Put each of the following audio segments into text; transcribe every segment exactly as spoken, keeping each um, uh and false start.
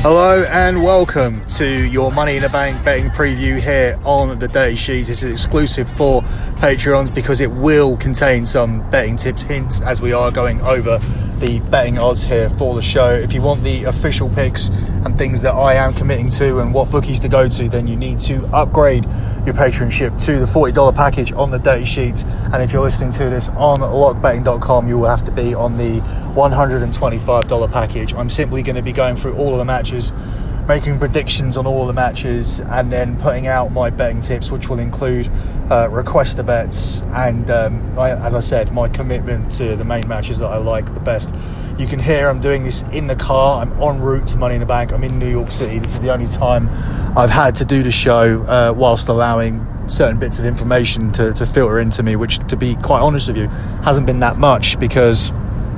Hello and welcome to your Money in the Bank betting preview here on the Dirty Sheets. This is exclusive for Patreons because it will contain some betting tips, hints as we are going over the betting odds here for the show. If you want the official picks and things that I am committing to and what bookies to go to, then you need to upgrade your patronship to the forty dollars package on the Dirty Sheets. And if you're listening to this on lock betting dot com, you will have to be on the one hundred twenty-five dollars package. I'm simply going to be going through all of the matches, making predictions on all of the matches, and then putting out my betting tips, which will include uh, requester bets and, um, I, as I said, my commitment to the main matches that I like the best. You can hear I'm doing this in the car. I'm en route to Money in the Bank. I'm in New York City. This is the only time I've had to do the show uh, whilst allowing certain bits of information to, to filter into me, which, to be quite honest with you, hasn't been that much because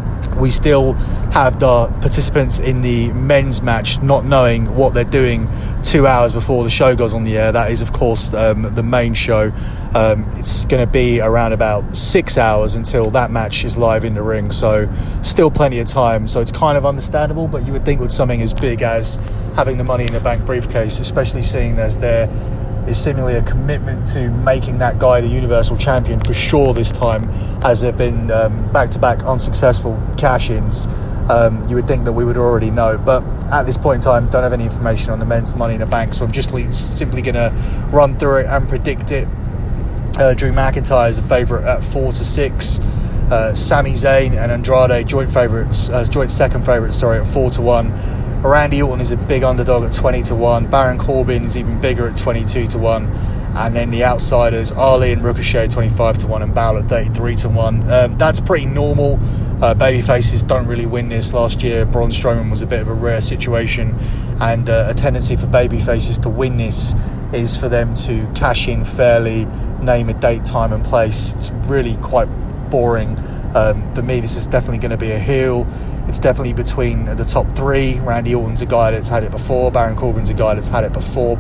we still have the participants in the men's match not knowing what they're doing two hours before the show goes on the air. That is, of course, um, the main show. Um, it's going to be around about six hours until that match is live in the ring. So still plenty of time. So it's kind of understandable, but you would think with something as big as having the Money in the Bank briefcase, especially seeing as there is seemingly a commitment to making that guy the Universal Champion for sure this time, as there have been um, back-to-back unsuccessful cash-ins. Um, you would think that we would already know, but at this point in time, don't have any information on the men's Money in the Bank, so I'm just le- simply going to run through it and predict it. Uh, Drew McIntyre is the favourite at four to six. Uh, Sami Zayn and Andrade joint favourites, uh, joint second favourites, sorry, at four to one. Randy Orton is a big underdog at twenty to one. Baron Corbin is even bigger at twenty-two to one. And then the outsiders, Ali and Ricochet, twenty-five to one, and Balor, thirty-three to one. Um, that's pretty normal. Uh, babyfaces don't really win this. Last year, Braun Strowman was a bit of a rare situation. And uh, a tendency for babyfaces to win this is for them to cash in fairly, name a date, time and place. It's really quite boring. Um, for me, this is definitely going to be a heel. It's definitely between the top three. Randy Orton's a guy that's had it before. Baron Corbin's a guy that's had it before.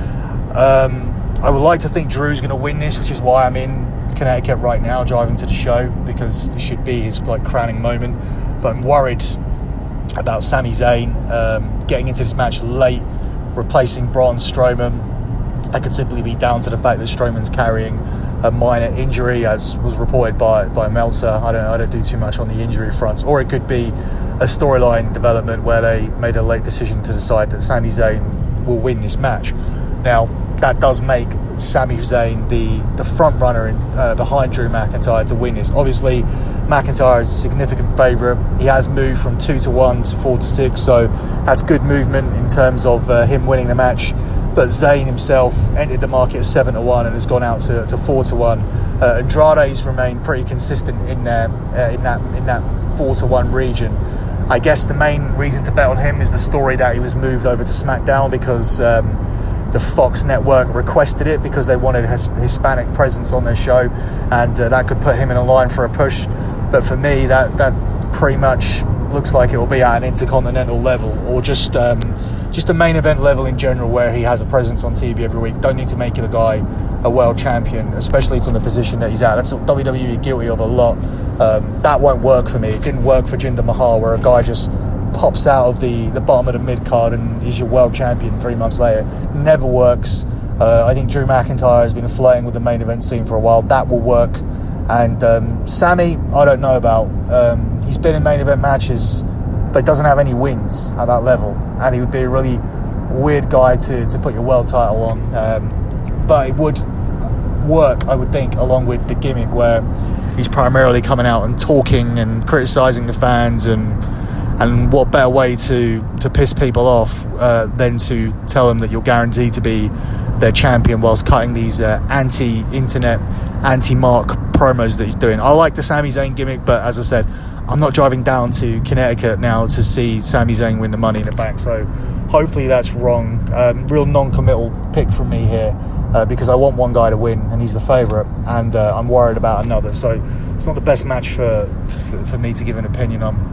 Um, I would like to think Drew's going to win this, which is why I'm in Connecticut right now, driving to the show, because this should be his like crowning moment. But I'm worried about Sami Zayn um, getting into this match late, replacing Braun Strowman. That could simply be down to the fact that Strowman's carrying a minor injury, as was reported by by Meltzer. I don't I don't do too much on the injury fronts. Or it could be a storyline development where they made a late decision to decide that Sami Zayn will win this match. Now, that does make Sami Zayn the, the front runner in, uh, behind Drew McIntyre to win this. Obviously, McIntyre is a significant favourite. He has moved from two to one to four to six, so that's good movement in terms of uh, him winning the match. But Zayn himself entered the market at seven to one and has gone out to, to four to one. Uh, Andrade's remained pretty consistent in there, uh, in that in that four to one region. I guess the main reason to bet on him is the story that he was moved over to SmackDown because um, the Fox network requested it because they wanted his Hispanic presence on their show, and uh, that could put him in a line for a push. But for me, that that pretty much looks like it will be at an intercontinental level or just. Um, Just a main event level in general where he has a presence on T V every week. Don't need to make the guy a world champion, especially from the position that he's at. That's what W W E guilty of a lot. Um, that won't work for me. It didn't work for Jinder Mahal, where a guy just pops out of the, the bottom of the mid-card and is your world champion three months later. Never works. Uh, I think Drew McIntyre has been flirting with the main event scene for a while. That will work. And um, Sami, I don't know about. Um, he's been in main event matches, but doesn't have any wins at that level, and he would be a really weird guy to, to put your world title on. Um, but it would work, I would think, along with the gimmick where he's primarily coming out and talking and criticising the fans, and and what better way to, to piss people off uh, than to tell them that you're guaranteed to be their champion whilst cutting these uh, anti-internet, anti-mark promos that he's doing. I like the Sami Zayn gimmick, but as I said, I'm not driving down to Connecticut now to see Sami Zayn win the Money in the Bank, so hopefully that's wrong. Um, real non-committal pick from me here uh, because I want one guy to win and he's the favourite, and uh, I'm worried about another, so it's not the best match for, for, for me to give an opinion on.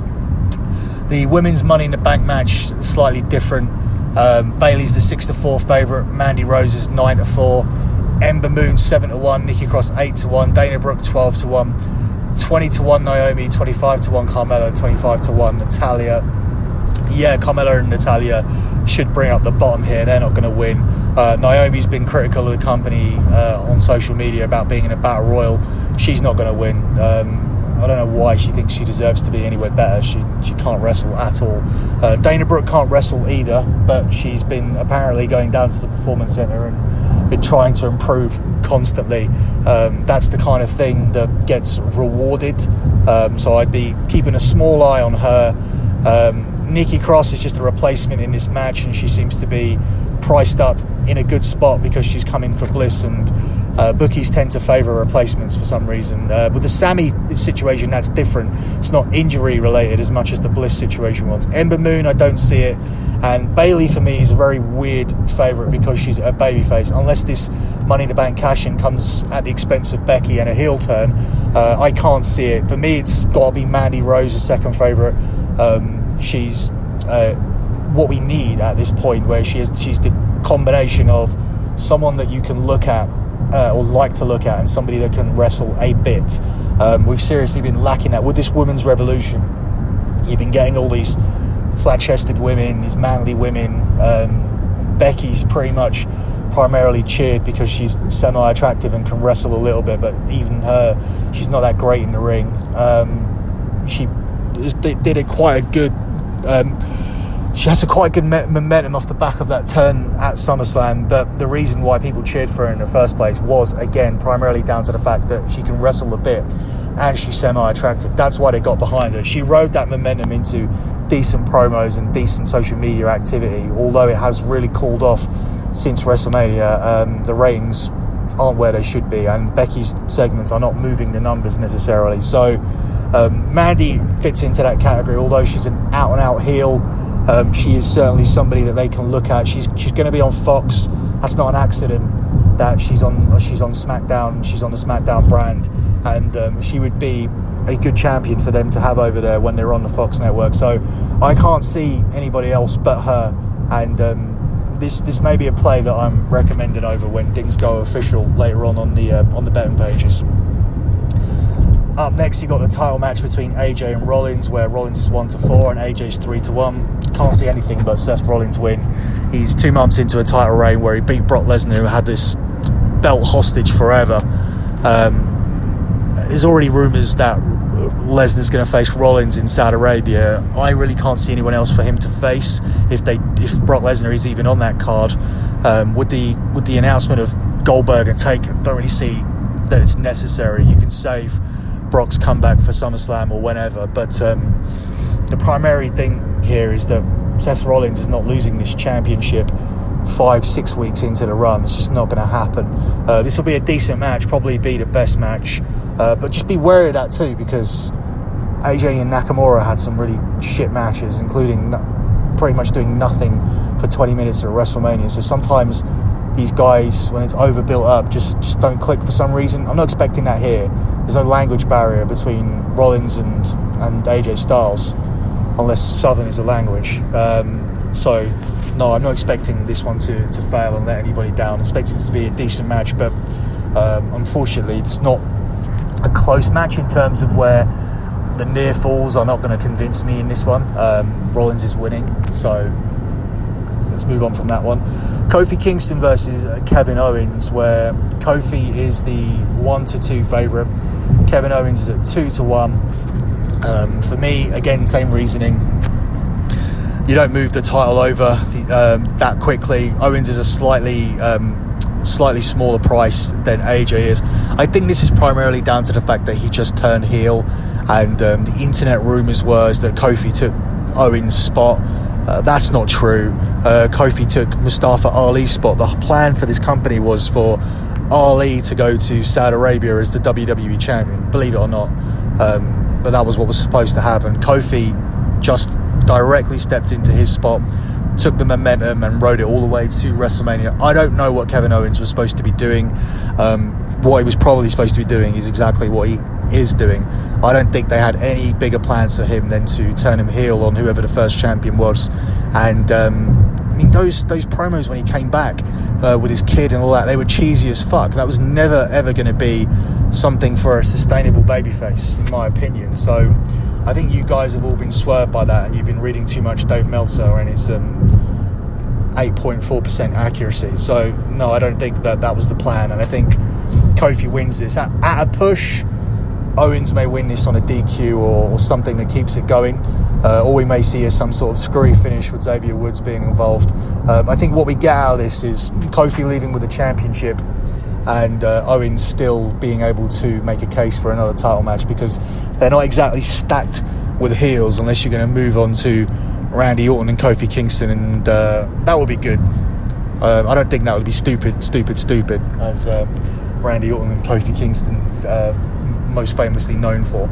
The women's Money in the Bank match is slightly different. Um, Bayley's the six to four favourite, Mandy Rose is nine to four, Ember Moon seven to one, Nikki Cross eight to one, Dana Brooke twelve to one, twenty to one Naomi, twenty-five to one Carmella, twenty-five to one Natalia, yeah, Carmella and Natalya should bring up the bottom here. They're not going to win. Uh, Naomi's been critical of the company uh, on social media about being in a battle royal. She's not going to win. Um, I don't know why she thinks she deserves to be anywhere better. She she can't wrestle at all. Uh, Dana Brooke can't wrestle either, but she's been apparently going down to the Performance Center and been trying to improve constantly. Um, that's the kind of thing that gets rewarded. Um, so I'd be keeping a small eye on her. Um, Nikki Cross is just a replacement in this match, and she seems to be priced up in a good spot because she's coming for Bliss, and uh, bookies tend to favour replacements for some reason. Uh, with the Sammy situation, that's different. It's not injury related as much as the Bliss situation was. Ember Moon, I don't see it, and Bayley for me is a very weird favourite because she's a babyface. Unless this Money in the Bank cash-in comes at the expense of Becky and a heel turn, uh, I can't see it. For me, it's got to be Mandy Rose, a second favourite. Um, she's uh, what we need at this point, where she is she's the combination of someone that you can look at uh, or like to look at, and somebody that can wrestle a bit. Um, we've seriously been lacking that with this women's revolution. You've been getting all these flat-chested women, these manly women. Um, Becky's pretty much primarily cheered because she's semi-attractive and can wrestle a little bit, but even her, she's not that great in the ring. Um, she did a quite a good um, she has a quite good me- momentum off the back of that turn at SummerSlam, but the reason why people cheered for her in the first place was, again, primarily down to the fact that she can wrestle a bit and she's semi-attractive. That's why they got behind her. She rode that momentum into decent promos and decent social media activity, although it has really cooled off since WrestleMania. Um, the ratings aren't where they should be, and Becky's segments are not moving the numbers necessarily. So um, Mandy fits into that category. Although she's an out-and-out heel, um, she is certainly somebody that they can look at. She's she's going to be on Fox. That's not an accident that she's on she's on SmackDown. She's on the SmackDown brand, and um, she would be a good champion for them to have over there when they're on the Fox network. So I can't see anybody else but her, and um, this this may be a play that I'm recommending over when things go official later on on the uh, on the betting pages. Up next, you got the title match between A J and Rollins, where Rollins is one to four and A J's three to one. Can't see anything but Seth Rollins win. He's two months into a title reign where he beat Brock Lesnar, who had this belt hostage forever. Um, there's already rumours that Lesnar's going to face Rollins in Saudi Arabia. I really can't see anyone else for him to face if they if Brock Lesnar is even on that card. Um, with the with the announcement of Goldberg and Taker, I don't really see that it's necessary. You can save Brock's comeback for SummerSlam or whenever, but um, the primary thing here is that Seth Rollins is not losing this championship five, six weeks into the run. It's just not going to happen. Uh, this will be a decent match, probably be the best match, uh, but just be wary of that too, because A J and Nakamura had some really shit matches, including no- pretty much doing nothing for twenty minutes at WrestleMania. So sometimes these guys, when it's overbuilt up, just, just don't click for some reason. I'm not expecting that here. There's no language barrier between Rollins and, and A J Styles, unless Southern is a language. Um, so, no, I'm not expecting this one to, to fail and let anybody down. I'm expecting it to be a decent match, but um, unfortunately, it's not a close match in terms of where the near falls are not going to convince me in this one. Um, Rollins is winning, so let's move on from that one. Kofi Kingston versus Kevin Owens, where Kofi is the one to two favourite. Kevin Owens is at two to one. Um, for me, again, same reasoning. You don't move the title over the, um, that quickly. Owens is a slightly um, slightly smaller price than A J is. I think this is primarily down to the fact that he just turned heel, and um, the internet rumours was that Kofi took Owens' spot. Uh, that's not true. Uh, Kofi took Mustafa Ali's spot. The plan for this company was for Ali to go to Saudi Arabia as the W W E champion, believe it or not. Um, but that was what was supposed to happen. Kofi just directly stepped into his spot, took the momentum and rode it all the way to WrestleMania. I don't know what Kevin Owens was supposed to be doing. Um, what he was probably supposed to be doing is exactly what he is doing. I don't think they had any bigger plans for him than to turn him heel on whoever the first champion was. And um, I mean, those those promos when he came back uh, with his kid and all that, they were cheesy as fuck. That was never ever going to be something for a sustainable babyface, in my opinion. So I think you guys have all been swerved by that, and you've been reading too much Dave Meltzer and his um, eight point four percent accuracy. So, no, I don't think that that was the plan, and I think Kofi wins this. At, at a push, Owens may win this on a D Q or, or something that keeps it going. Uh, all we may see is some sort of screwy finish with Xavier Woods being involved. Um, I think what we get out of this is Kofi leaving with the championship, and uh, Owens still being able to make a case for another title match, because they're not exactly stacked with heels unless you're going to move on to Randy Orton and Kofi Kingston, and uh, that would be good. Um, I don't think that would be stupid, stupid, stupid, as um, Randy Orton and Kofi Kingston's uh, most famously known for.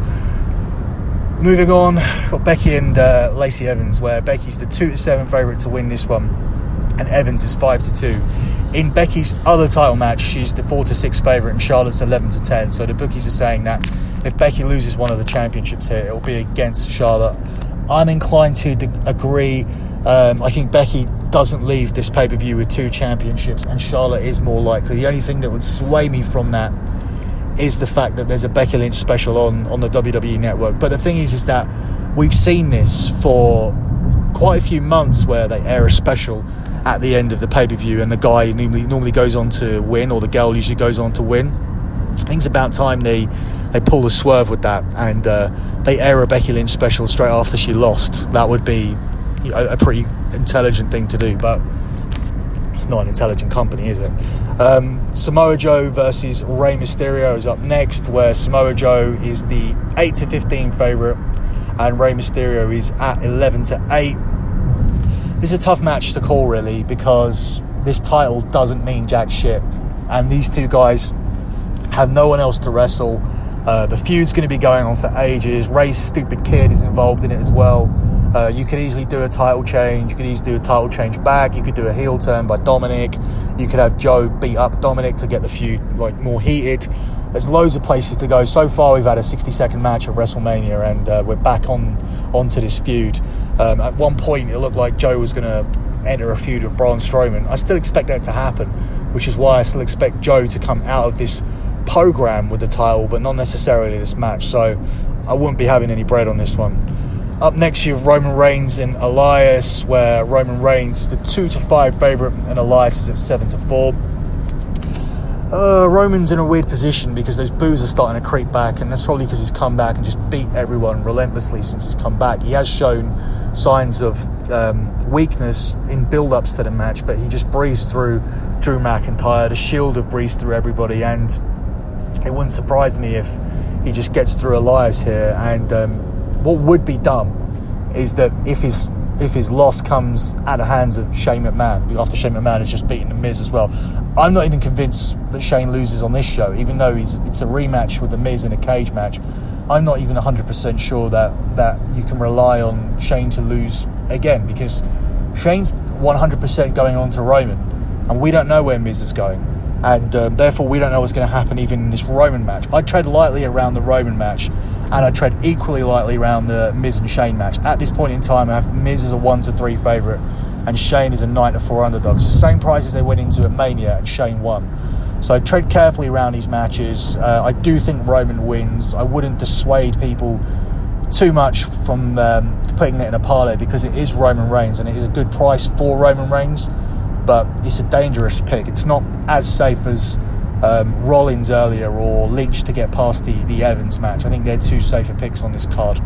Moving on, got Becky and uh, Lacey Evans, where Becky's the two to seven favourite to win this one, and Evans is five to two. In Becky's other title match, she's the four to six favourite, and Charlotte's eleven to ten. So the bookies are saying that if Becky loses one of the championships here, it'll be against Charlotte. I'm inclined to d- agree. Um, I think Becky doesn't leave this pay-per-view with two championships, and Charlotte is more likely. The only thing that would sway me from that is the fact that there's a Becky Lynch special on, on the W W E Network. But the thing is, is that we've seen this for quite a few months, where they air a special at the end of the pay-per-view, and the guy normally normally goes on to win, or the girl usually goes on to win. I think it's about time they, they pull the swerve with that, and uh, they air a Becky Lynch special straight after she lost. That would be a, a pretty intelligent thing to do, but it's not an intelligent company, is it? Um, Samoa Joe versus Rey Mysterio is up next, where Samoa Joe is the eight to fifteen favourite, and Rey Mysterio is at eleven to eight. This is a tough match to call, really, because this title doesn't mean jack shit, and these two guys have no one else to wrestle. Uh, the feud's going to be going on for ages. Rey's stupid kid is involved in it as well. Uh, you could easily do a title change. You could easily do a title change back. You could do a heel turn by Dominic. You could have Joe beat up Dominic to get the feud like more heated. There's loads of places to go. So far, we've had a sixty second match at WrestleMania, and uh, we're back on onto this feud. Um, at one point, it looked like Joe was going to enter a feud with Braun Strowman. I still expect that to happen, which is why I still expect Joe to come out of this program with the title, but not necessarily this match. So I wouldn't be having any bread on this one. Up next, you have Roman Reigns and Elias, where Roman Reigns is the two to five favourite, and Elias is at seven to four. Uh, Roman's in a weird position because those boos are starting to creep back, and that's probably because he's come back and just beat everyone relentlessly since he's come back. He has shown signs of um, weakness in build-ups to the match, but he just breezed through Drew McIntyre. The Shield have breezed through everybody, and it wouldn't surprise me if he just gets through Elias here. And um, what would be dumb is that if his if his loss comes at the hands of Shane McMahon, after Shane McMahon has just beaten The Miz as well. I'm not even convinced that Shane loses on this show, even though he's, it's a rematch with The Miz in a cage match. I'm not even one hundred percent sure that, that you can rely on Shane to lose again, because Shane's one hundred percent going on to Roman, and we don't know where Miz is going. And um, therefore we don't know what's going to happen even in this Roman match. I tread lightly around the Roman match, and I tread equally lightly around the Miz and Shane match. At this point in time, I have Miz as a one to three favourite, and Shane is a nine to four underdog. It's the same prices they went into at Mania, and Shane won. So I tread carefully around these matches. Uh, I do think Roman wins. I wouldn't dissuade people too much from um, putting it in a parlay, because it is Roman Reigns, and it is a good price for Roman Reigns. But it's a dangerous pick. It's not as safe as um, Rollins earlier or Lynch to get past the, the Evans match. I think they're two safer picks on this card.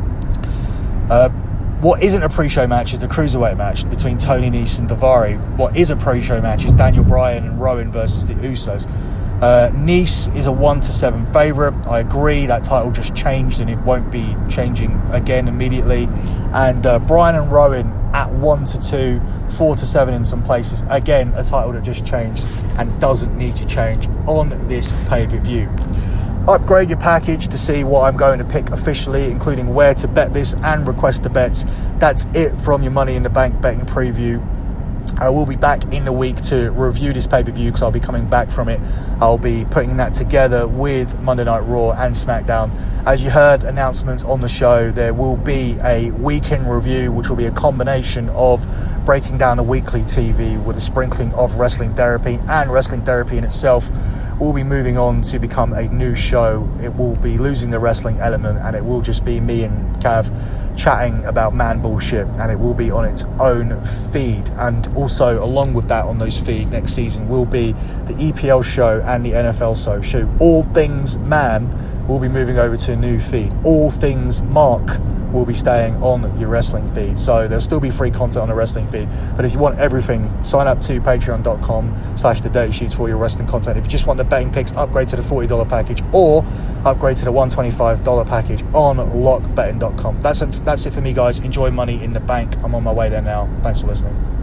Uh, what isn't a pre-show match is the Cruiserweight match between Tony Nese and Daivari. What is a pre-show match is Daniel Bryan and Rowan versus the Usos. Uh, Nese is a one to seven favourite. I agree, that title just changed and it won't be changing again immediately. And uh, Bryan and Rowan at one to two, four to seven in some places. Again, a title that just changed and doesn't need to change on this pay-per-view. Upgrade your package to see what I'm going to pick officially, including where to bet this and request the bets. That's it from your Money in the Bank betting preview. I will be back in the week to review this pay-per-view, because I'll be coming back from it. I'll be putting that together with Monday Night Raw and SmackDown. As you heard announcements on the show, there will be a weekend review, which will be a combination of breaking down the weekly T V with a sprinkling of wrestling therapy, and wrestling therapy in itself will be moving on to become a new show. It will be losing the wrestling element, and it will just be me and Cav chatting about man bullshit, and it will be on its own feed. And also along with that, on those feed next season will be the E P L show and the N F L show. So all things man will be moving over to a new feed. All things Mark will be staying on your wrestling feed. So there'll still be free content on the wrestling feed, but if you want everything, sign up to patreon.com slash the dirty sheets for your wrestling content. If you just want the betting picks, upgrade to the forty dollars package, or upgrade to the one hundred twenty-five dollars package on lock betting dot com. That's it, that's it for me, guys. Enjoy Money in the Bank. I'm on my way there now. Thanks for listening.